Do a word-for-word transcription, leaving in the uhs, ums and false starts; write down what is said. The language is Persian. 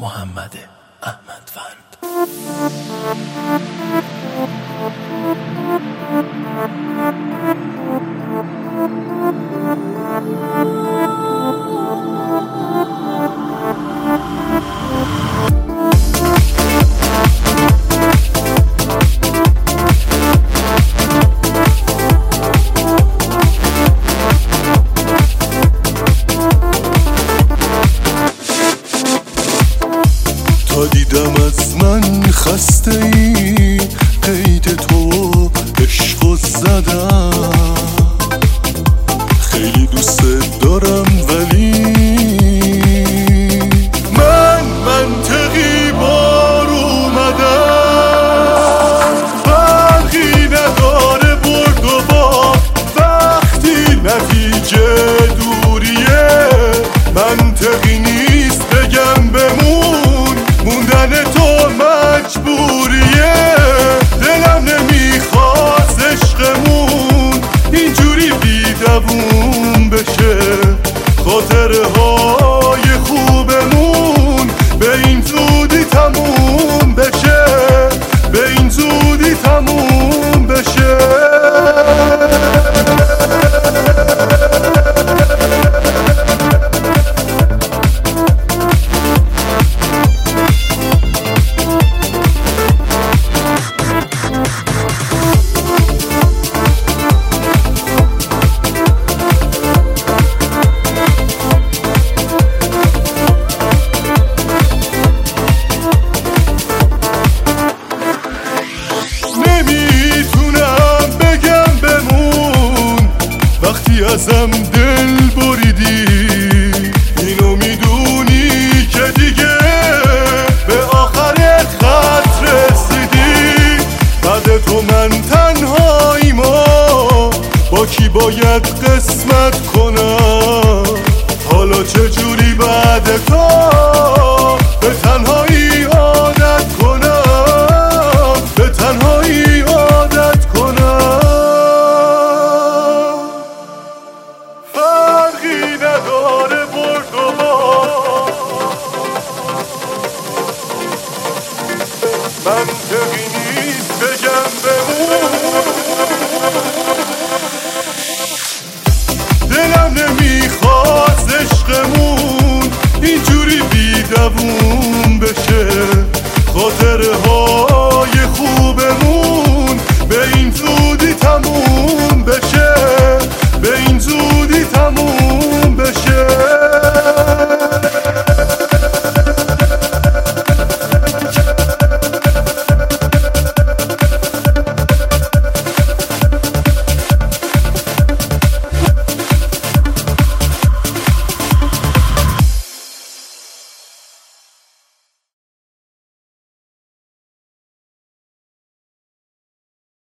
محمد احمدوند. تا دیدم از من خسته ای، قید تو عشقو زدم. خیلی دوست دارم ولی من منطقی بار اومدم. فرقی نداره برد و با وقتی نتیجه دوریه. منطقی نیست بگم بمون، موندن تو مجبوریه. دلم نمیخواست عشقمون اینجوری بیدوون بشه. خاطره های خوبمون به این زودی تموم بشه، به این زودی تموم بشه. ازم دل بریدی، اینو میدونی که دیگه به آخر خط رسیدی. بعد تو من تنهاییمو با کی باید قسمت کنم. حالا چجوری بعد تو به تنهایی عادت کنم، به تنهایی عادت کنم. نداره برد و باز، منطقی نیست بگم بمون. دلم نمیخواست عشقمون اینجوری بیدوون بشه.